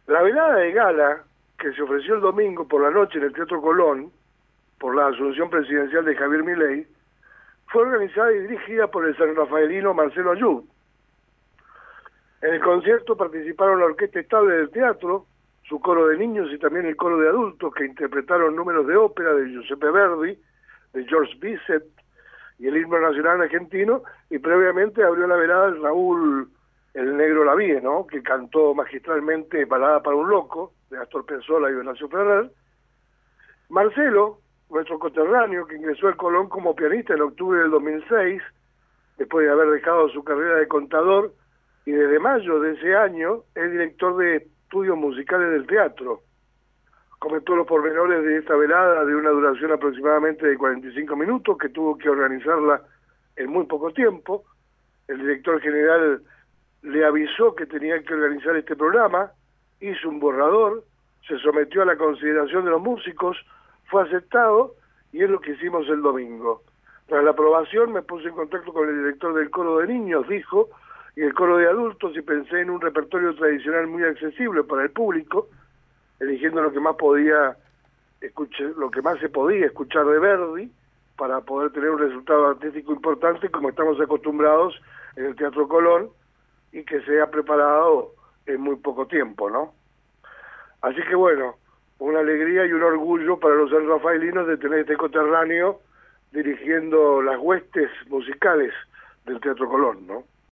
La velada de gala, que se ofreció el domingo por la noche en el Teatro Colón, por la asunción presidencial de Javier Milei, fue organizada y dirigida por el sanrafaelino Marcelo Ayub. En el concierto participaron la Orquesta Estable del Teatro, su coro de niños y también el coro de adultos, que interpretaron números de ópera de Giuseppe Verdi, de George Bizet y el himno nacional argentino, y previamente abrió la velada el Raúl el Negro Lavie, ¿no?, que cantó magistralmente Balada para un Loco, de Astor Piazzolla y Horacio Ferrer. Marcelo, nuestro coterráneo, que ingresó al Colón como pianista en octubre del 2006, después de haber dejado su carrera de contador, y desde mayo de ese año es director de estudios musicales del teatro. Comentó los pormenores de esta velada de una duración aproximadamente de 45 minutos, que tuvo que organizarla en muy poco tiempo. El director general le avisó que tenía que organizar este programa, hizo un borrador, se sometió a la consideración de los músicos, fue aceptado y es lo que hicimos el domingo. Tras la aprobación me puse en contacto con el director del coro de niños, dijo, y el coro de adultos, y pensé en un repertorio tradicional muy accesible para el público, eligiendo lo que más se podía escuchar de Verdi, para poder tener un resultado artístico importante, como estamos acostumbrados en el Teatro Colón, y que se ha preparado en muy poco tiempo, ¿no? Así que bueno, una alegría y un orgullo para los sanrafaelinos de tener este coterráneo dirigiendo las huestes musicales del Teatro Colón, ¿no?